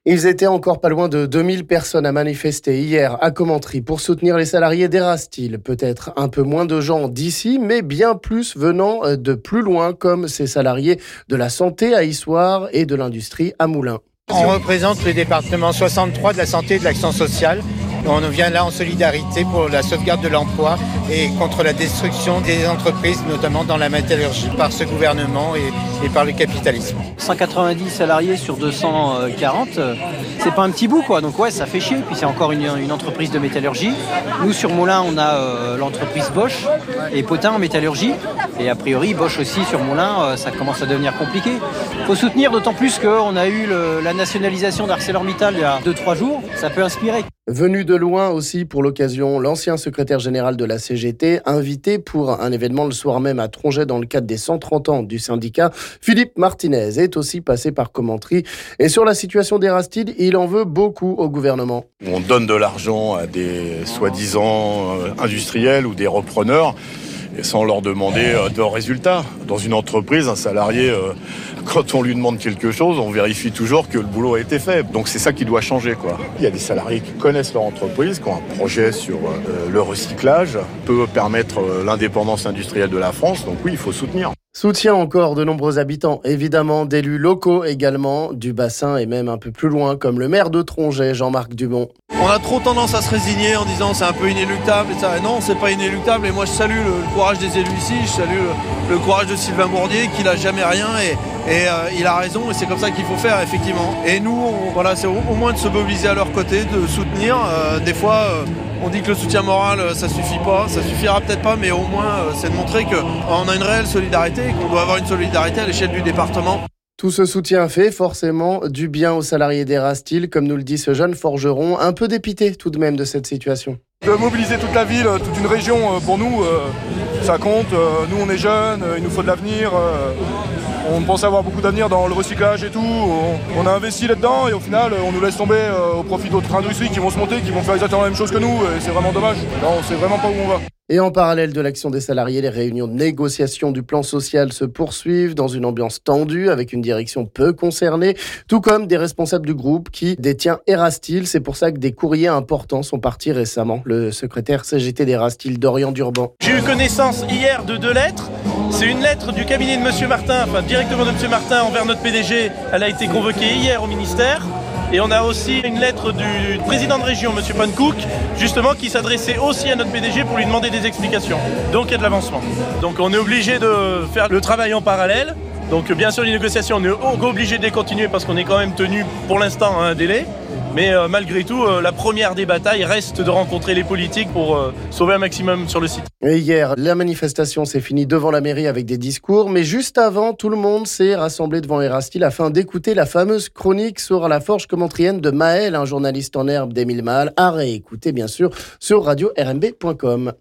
Ils étaient encore pas loin de 2000 personnes à manifester hier à Commentry pour soutenir les salariés d'Erasteel. Peut-être un peu moins de gens d'ici, mais bien plus venant de plus loin, comme ces salariés de la santé à Issoire et de l'industrie à Moulins. On représente le département 63 de la santé et de l'action sociale. On vient là en solidarité pour la sauvegarde de l'emploi et contre la destruction des entreprises, notamment dans la métallurgie, par ce gouvernement et par le capitalisme. 190 salariés sur 240, c'est pas un petit bout quoi, donc ouais ça fait chier. Puis c'est encore une entreprise de métallurgie. Nous sur Moulins on a l'entreprise Bosch et Potin en métallurgie. Et a priori Bosch aussi sur Moulins, ça commence à devenir compliqué. Faut soutenir d'autant plus qu'on a eu la nationalisation d'ArcelorMittal il y a 2-3 jours, ça peut inspirer. Venu de loin aussi pour l'occasion, l'ancien secrétaire général de la CGT, invité pour un événement le soir même à Tronget dans le cadre des 130 ans du syndicat, Philippe Martinez est aussi passé par Commentry. Et sur la situation d'Erasteel, il en veut beaucoup au gouvernement. On donne de l'argent à des soi-disant industriels ou des repreneurs et sans leur demander de résultats. Dans une entreprise, un salarié, quand on lui demande quelque chose, on vérifie toujours que le boulot a été fait. Donc c'est ça qui doit changer, quoi. Il y a des salariés qui connaissent leur entreprise, qui ont un projet sur le recyclage, peut permettre l'indépendance industrielle de la France. Donc oui, il faut soutenir. Soutien encore de nombreux habitants, évidemment d'élus locaux également, du bassin et même un peu plus loin, comme le maire de Tronget, Jean-Marc Dumont. On a trop tendance à se résigner en disant c'est un peu inéluctable. Et ça. Non, c'est pas inéluctable. Et moi, je salue le courage des élus ici. Je salue le courage de Sylvain Bourdier qui n'a jamais rien. Et il a raison. Et c'est comme ça qu'il faut faire, effectivement. Et nous, c'est au moins de se mobiliser à leur côté, de soutenir. Des fois, on dit que le soutien moral, ça suffit pas. Ça suffira peut-être pas, mais au moins, c'est de montrer qu'on a une réelle solidarité et qu'on doit avoir une solidarité à l'échelle du département. Tout ce soutien fait forcément du bien aux salariés d'Erasteel, comme nous le dit ce jeune forgeron, un peu dépité tout de même de cette situation. De mobiliser toute la ville, toute une région, pour nous, ça compte. Nous, on est jeunes, il nous faut de l'avenir. On pense avoir beaucoup d'avenir dans le recyclage et tout. On a investi là-dedans et au final, on nous laisse tomber au profit d'autres industries qui vont se monter, qui vont faire exactement la même chose que nous. Et c'est vraiment dommage. Là, on sait vraiment pas où on va. Et en parallèle de l'action des salariés, les réunions de négociation du plan social se poursuivent dans une ambiance tendue avec une direction peu concernée, tout comme des responsables du groupe qui détient Erasteel. C'est pour ça que des courriers importants sont partis récemment. Le secrétaire CGT d'Erasteel, Dorian Durban. J'ai eu connaissance hier de 2 lettres. C'est une lettre du cabinet de M. Martin, directement de M. Martin envers notre PDG. Elle a été convoquée hier au ministère. Et on a aussi une lettre du président de région, M. Pankouk, justement, qui s'adressait aussi à notre PDG pour lui demander des explications. Donc il y a de l'avancement. Donc on est obligé de faire le travail en parallèle. Donc bien sûr les négociations, on est obligé de les continuer parce qu'on est quand même tenu pour l'instant à un délai. Mais malgré tout, la première des batailles reste de rencontrer les politiques pour sauver un maximum sur le site. Et hier, la manifestation s'est finie devant la mairie avec des discours, mais juste avant, tout le monde s'est rassemblé devant Erasteel afin d'écouter la fameuse chronique sur la forge commentrienne de Maël, un journaliste en herbe d'Émile Maal, à réécouter bien sûr sur radio-rmb.com.